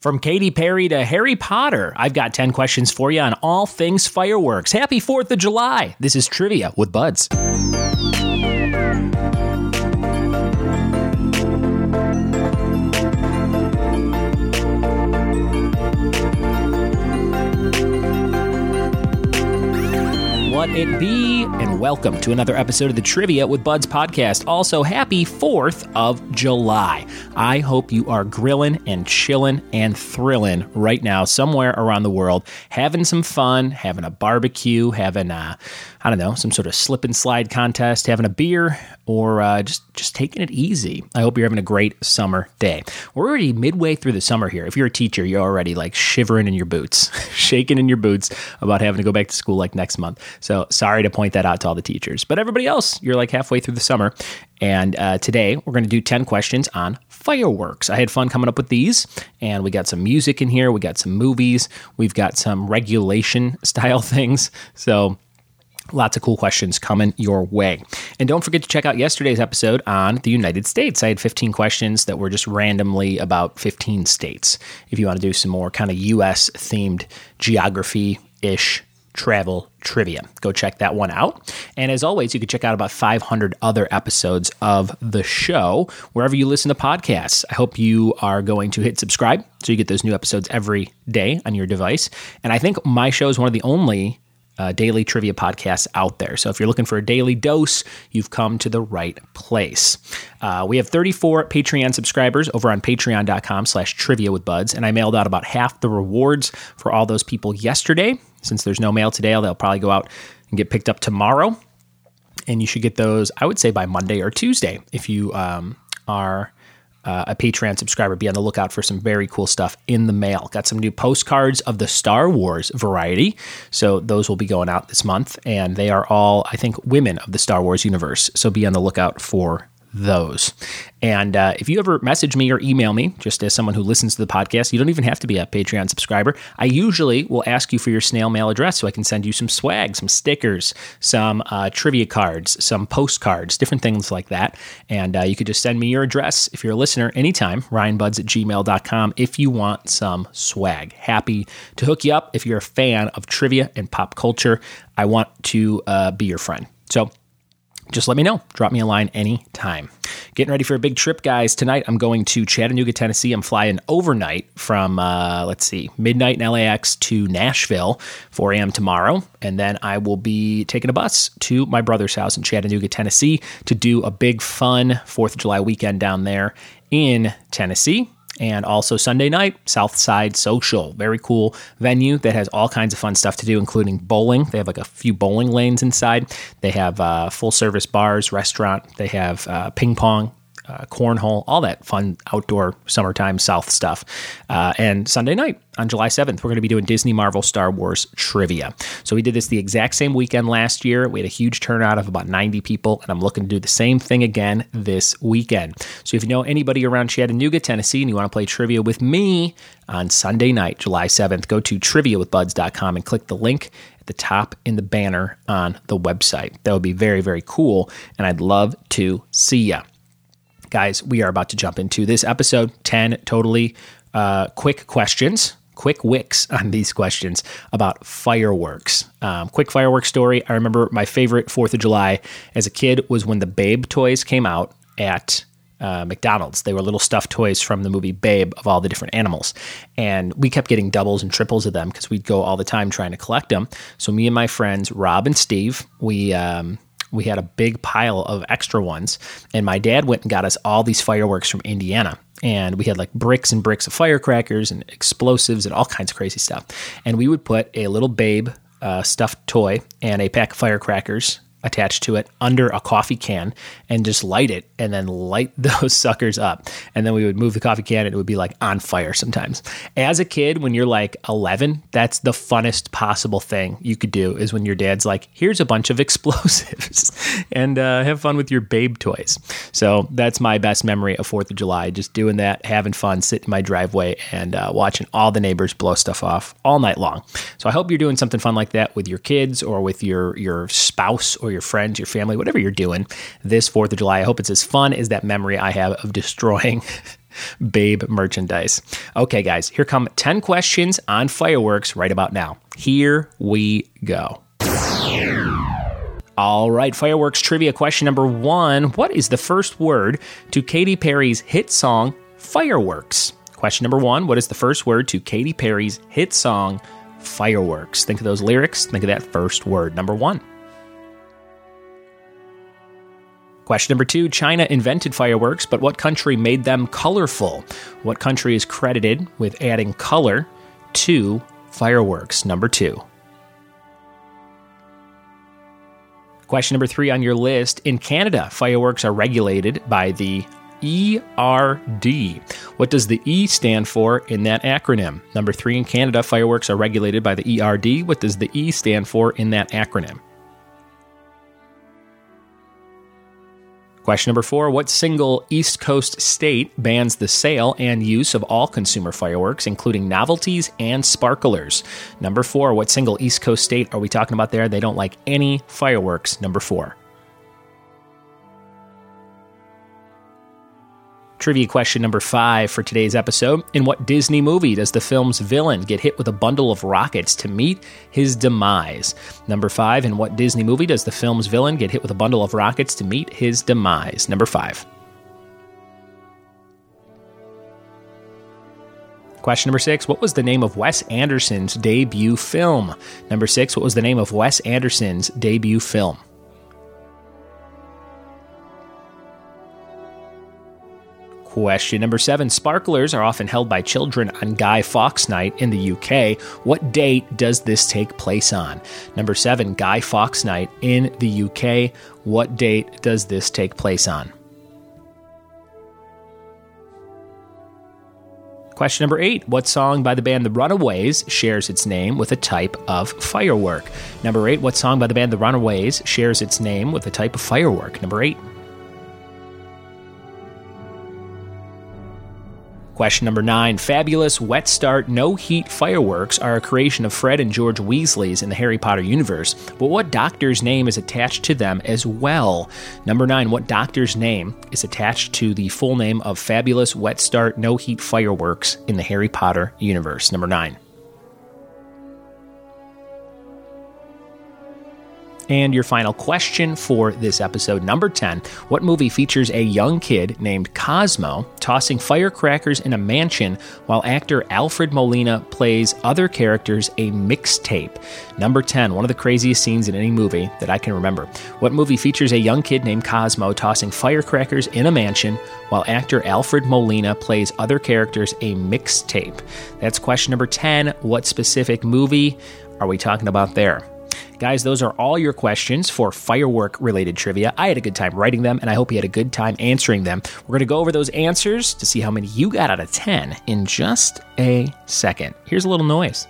From Katy Perry to Harry Potter, I've got 10 questions for you on all things fireworks. Happy 4th of July. This is Trivia with Buds. What it be, and welcome to another episode of the Trivia with Buds podcast. Also, happy 4th of July. I hope you are grilling and chilling and thrilling right now somewhere around the world, having some fun, having a barbecue, having some sort of slip and slide contest, having a beer, or just taking it easy. I hope you're having a great summer day. We're already midway through the summer here. If you're a teacher, you're already like shivering in your boots, shaking in your boots about having to go back to school like next month. So sorry to point that out to all the teachers. But everybody else, you're like halfway through the summer. And today we're going to do 10 questions on fireworks. I had fun coming up with these, and we got some music in here. We got some movies. We've got some regulation style things. So lots of cool questions coming your way. And don't forget to check out yesterday's episode on the United States. I had 15 questions that were just randomly about 15 states. If you want to do some more kind of U.S.-themed geography-ish travel trivia, go check that one out. And as always, you can check out about 500 other episodes of the show wherever you listen to podcasts. I hope you are going to hit subscribe so you get those new episodes every day on your device. And I think my show is one of the only daily trivia podcasts out there. So if you're looking for a daily dose, you've come to the right place. We have 34 Patreon subscribers over on patreon.com/trivia with buds. And I mailed out about half the rewards for all those people yesterday. Since there's no mail today, they'll probably go out and get picked up tomorrow. And you should get those, I would say, by Monday or Tuesday. If you are a Patreon subscriber, be on the lookout for some very cool stuff in the mail. Got some new postcards of the Star Wars variety. So those will be going out this month. And they are all, I think, women of the Star Wars universe. So be on the lookout for those. And if you ever message me or email me, just as someone who listens to the podcast, you don't even have to be a Patreon subscriber. I usually will ask you for your snail mail address so I can send you some swag, some stickers, some trivia cards, some postcards, different things like that. And you could just send me your address if you're a listener anytime, ryanbuds@gmail.com, if you want some swag. Happy to hook you up if you're a fan of trivia and pop culture. I want to be your friend. So just let me know. Drop me a line anytime. Getting ready for a big trip, guys. Tonight, I'm going to Chattanooga, Tennessee. I'm flying overnight from, midnight in LAX to Nashville, 4 a.m. tomorrow. And then I will be taking a bus to my brother's house in Chattanooga, Tennessee to do a big, fun 4th of July weekend down there in Tennessee. And also Sunday night, Southside Social. Very cool venue that has all kinds of fun stuff to do, including bowling. They have like a few bowling lanes inside. They have full-service bars, restaurant. They have ping pong, cornhole, all that fun outdoor summertime South stuff. And Sunday night on July 7th, we're going to be doing Disney, Marvel, Star Wars trivia. So we did this the exact same weekend last year. We had a huge turnout of about 90 people, and I'm looking to do the same thing again this weekend. So if you know anybody around Chattanooga, Tennessee, and you want to play trivia with me on Sunday night, July 7th, go to triviawithbuds.com and click the link at the top in the banner on the website. That would be very, very cool, and I'd love to see ya. Guys, we are about to jump into this episode. 10 totally quick questions, quick wicks on these questions about fireworks. Quick fireworks story. I remember my favorite 4th of July as a kid was when the Babe toys came out at McDonald's. They were little stuffed toys from the movie Babe of all the different animals. And we kept getting doubles and triples of them because we'd go all the time trying to collect them. So me and my friends, Rob and Steve, we had a big pile of extra ones, and my dad went and got us all these fireworks from Indiana. And we had like bricks and bricks of firecrackers and explosives and all kinds of crazy stuff. And we would put a little Babe stuffed toy and a pack of firecrackers attached to it under a coffee can and just light it and then light those suckers up. And then we would move the coffee can and it would be like on fire sometimes. As a kid, when you're like 11, that's the funnest possible thing you could do is when your dad's like, here's a bunch of explosives and have fun with your Babe toys. So that's my best memory of 4th of July, just doing that, having fun, sitting in my driveway and watching all the neighbors blow stuff off all night long. So I hope you're doing something fun like that with your kids or with your spouse or your friends, your family, whatever you're doing this 4th of July. I hope it's as fun as that memory I have of destroying Babe merchandise. Okay, guys, here come 10 questions on fireworks right about now. Here we go. All right, fireworks trivia question number 1. What is the first word to Katy Perry's hit song, Fireworks? Question number 1. What is the first word to Katy Perry's hit song, Fireworks? Think of those lyrics. Think of that first word, number 1. Question number 2. China invented fireworks, but what country made them colorful? What country is credited with adding color to fireworks? Number 2. Question number 3 on your list. In Canada, fireworks are regulated by the ERD. What does the E stand for in that acronym? Number 3, in Canada, fireworks are regulated by the ERD. What does the E stand for in that acronym? Question number 4, what single East Coast state bans the sale and use of all consumer fireworks, including novelties and sparklers? Number 4, what single East Coast state are we talking about there? They don't like any fireworks. Number 4. Trivia question number 5 for today's episode. In what Disney movie does the film's villain get hit with a bundle of rockets to meet his demise? Number 5. In what Disney movie does the film's villain get hit with a bundle of rockets to meet his demise? Number 5. Question number 6. What was the name of Wes Anderson's debut film? Number 6. What was the name of Wes Anderson's debut film? Question number 7. Sparklers are often held by children on Guy Fawkes Night in the UK. What date does this take place on? Number 7. Guy Fawkes Night in the UK. What date does this take place on? Question number 8. What song by the band The Runaways shares its name with a type of firework? Number 8. What song by the band The Runaways shares its name with a type of firework? Number 8. Question number 9. Fabulous Wet Start No Heat fireworks are a creation of Fred and George Weasley's in the Harry Potter universe, but what doctor's name is attached to them as well? Number 9. What doctor's name is attached to the full name of Fabulous Wet Start No Heat fireworks in the Harry Potter universe? Number 9. And your final question for this episode, number 10. What movie features a young kid named Cosmo tossing firecrackers in a mansion while actor Alfred Molina plays other characters a mixtape? Number 10. One of the craziest scenes in any movie that I can remember. What movie features a young kid named Cosmo tossing firecrackers in a mansion while actor Alfred Molina plays other characters a mixtape? That's question number 10. What specific movie are we talking about there? Guys, those are all your questions for firework-related trivia. I had a good time writing them, and I hope you had a good time answering them. We're going to go over those answers to see how many you got out of 10 in just a second. Here's a little noise.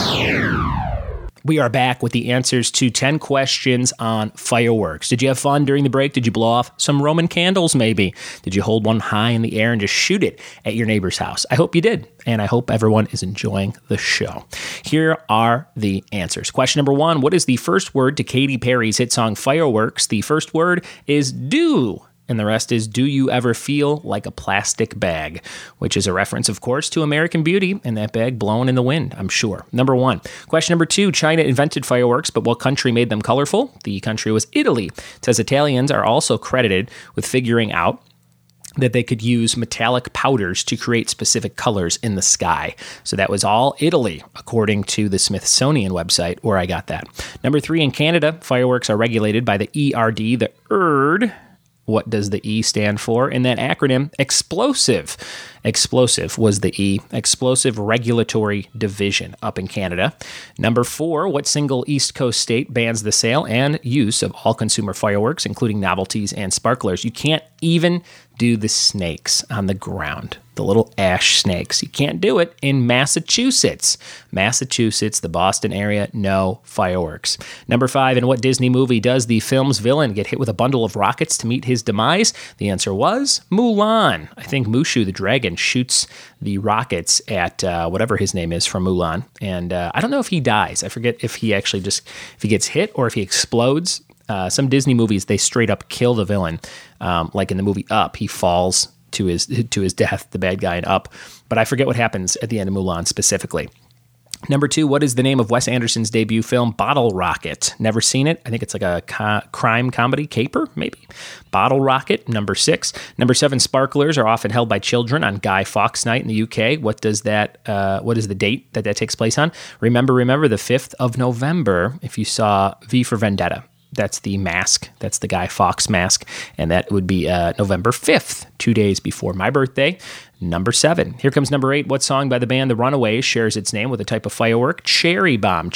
We are back with the answers to 10 questions on fireworks. Did you have fun during the break? Did you blow off some Roman candles, maybe? Did you hold one high in the air and just shoot it at your neighbor's house? I hope you did, and I hope everyone is enjoying the show. Here are the answers. Question number 1, what is the first word to Katy Perry's hit song Fireworks? The first word is do. And the rest is, do you ever feel like a plastic bag? Which is a reference, of course, to American Beauty and that bag blowing in the wind, I'm sure. Number 1. Question number 2, China invented fireworks, but what country made them colorful? The country was Italy. It says Italians are also credited with figuring out that they could use metallic powders to create specific colors in the sky. So that was all Italy, according to the Smithsonian website, where I got that. Number 3, in Canada, fireworks are regulated by the ERD, the ERD. What does the E stand for in that acronym? Explosive. Explosive was the E. Explosive Regulatory Division up in Canada. Number 4, what single East Coast state bans the sale and use of all consumer fireworks, including novelties and sparklers? You can't even do the snakes on the ground, the little ash snakes. You can't do it in Massachusetts. Massachusetts, the Boston area, no fireworks. Number 5, in what Disney movie does the film's villain get hit with a bundle of rockets to meet his demise? The answer was Mulan. I think Mushu the dragon shoots the rockets at whatever his name is from Mulan. And I don't know if he dies. I forget if he actually if he gets hit or if he explodes. Some Disney movies, they straight up kill the villain. Like in the movie Up, he falls to his death, the bad guy in Up. But I forget what happens at the end of Mulan specifically. Number 2, what is the name of Wes Anderson's debut film, Bottle Rocket? Never seen it. I think it's like a crime comedy caper, maybe. Bottle Rocket, number 6. Number 7, sparklers are often held by children on Guy Fawkes Night in the UK. What is the date that takes place on? Remember, the 5th of November, if you saw V for Vendetta. That's the mask. That's the Guy Fawkes mask. And that would be November 5th, 2 days before my birthday. Number 7. Here comes number 8. What song by the band The Runaways shares its name with a type of firework? Cherry bomb.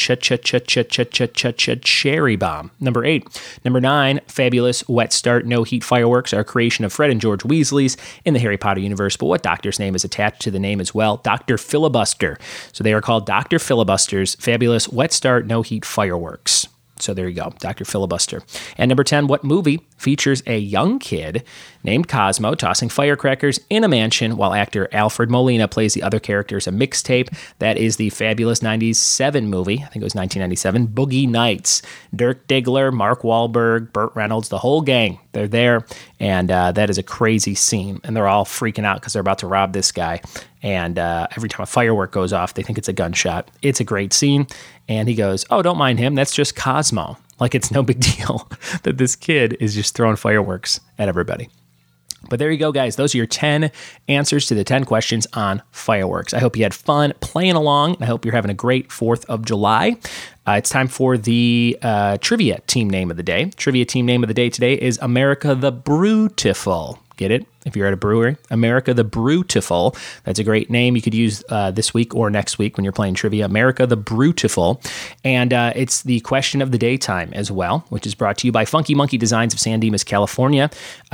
Cherry bomb. Number 8. Number 9. Fabulous wet start no heat fireworks are a creation of Fred and George Weasleys in the Harry Potter universe. But what doctor's name is attached to the name as well? Dr. Filibuster. So they are called Dr. Filibuster's Fabulous wet start no heat fireworks. So there you go, Dr. Filibuster. And number 10, what movie features a young kid named Cosmo tossing firecrackers in a mansion while actor Alfred Molina plays the other characters? A mixtape. That is the fabulous 97 movie, I think it was 1997, Boogie Nights. Dirk Diggler, Mark Wahlberg, Burt Reynolds, the whole gang, they're there. And that is a crazy scene. And they're all freaking out because they're about to rob this guy. And every time a firework goes off, they think it's a gunshot. It's a great scene. And he goes, oh, don't mind him. That's just Cosmo. Like it's no big deal that this kid is just throwing fireworks at everybody. But there you go, guys. Those are your 10 answers to the 10 questions on fireworks. I hope you had fun playing along. I hope you're having a great 4th of July. It's time for the trivia team name of the day. Trivia team name of the day today is America the Brewtiful. Get it? If you're at a brewery, America the Brewtiful. That's a great name you could use this week or next week when you're playing trivia. America the Brewtiful. And it's the question of the day time as well, which is brought to you by Funky Monkey Designs of San Dimas, California.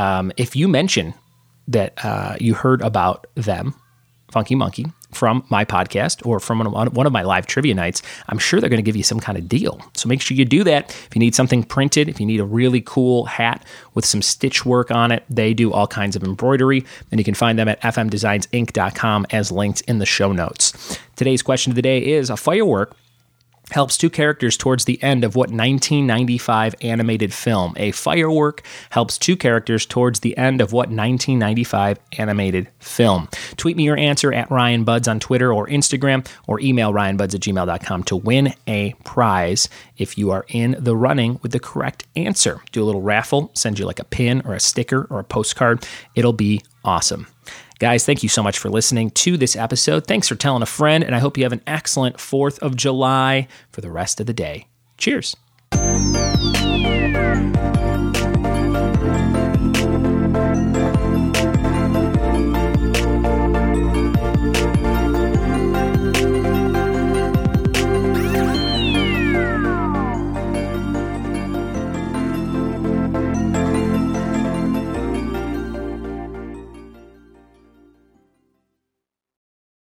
If you mention that you heard about them, Funky Monkey, from my podcast or from one of my live trivia nights, I'm sure they're going to give you some kind of deal. So make sure you do that. If you need something printed, if you need a really cool hat with some stitch work on it, they do all kinds of embroidery, and you can find them at fmdesignsinc.com as linked in the show notes. Today's question of the day is, a firework helps two characters towards the end of what 1995 animated film? A firework helps two characters towards the end of what 1995 animated film? Tweet me your answer at Ryan Buds on Twitter or Instagram, or email ryanbuds@gmail.com to win a prize if you are in the running with the correct answer. Do a little raffle, send you like a pin or a sticker or a postcard. It'll be awesome. Guys, thank you so much for listening to this episode. Thanks for telling a friend, and I hope you have an excellent 4th of July for the rest of the day. Cheers.